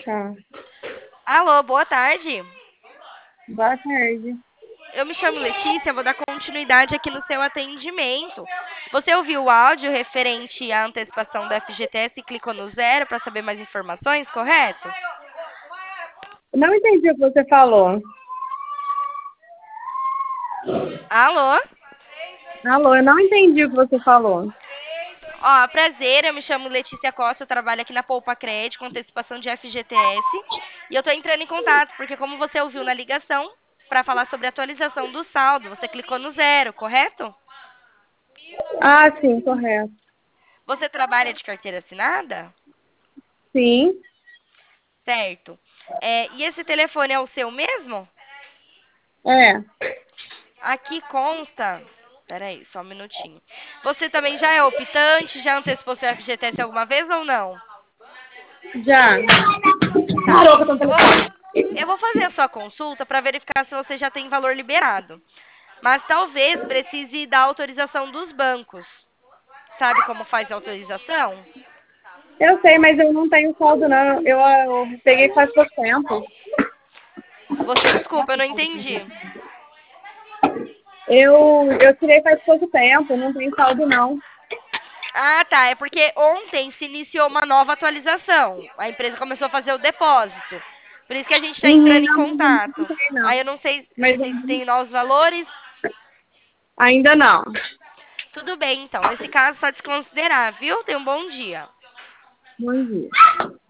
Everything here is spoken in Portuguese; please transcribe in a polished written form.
Tá. Alô, boa tarde. Boa tarde. Eu me chamo Letícia, vou dar continuidade aqui no seu atendimento. Você ouviu o áudio referente à antecipação do FGTS e clicou no zero para saber mais informações, correto? Não entendi o que você falou. Alô? Alô, eu não entendi o que você falou. Ó, prazer, eu me chamo Letícia Costa, eu trabalho aqui na Poupa Crédito com antecipação de FGTS. E eu estou entrando em contato, porque como você ouviu na ligação, para falar sobre a atualização do saldo, você clicou no zero, correto? Ah, sim, correto. Você trabalha de carteira assinada? Sim, Certo. E esse telefone é o seu mesmo? é. Aqui consta. Peraí, só um minutinho. Você também já é optante? Já antecipou seu FGTS alguma vez ou não? Já. Tá. Parou que eu tô no Eu vou, telefone. eu vou fazer a sua consulta para verificar se você já tem valor liberado. Mas talvez precise da autorização dos bancos. Sabe como faz a autorização? Eu sei, mas eu não tenho saldo, não. Eu peguei faz pouco tempo. Desculpa, eu não entendi. Eu tirei faz pouco tempo, não tenho saldo, não. Ah, tá. É porque ontem se iniciou uma nova atualização. A empresa começou a fazer o depósito. Por isso que a gente está entrando em Não, mas eu não contato. tenho, não. Aí eu não sei, não Mas sei se tem novos valores. ainda não. Tudo bem, então. Nesse caso, só desconsiderar, viu? Tenha um bom dia. Bom dia.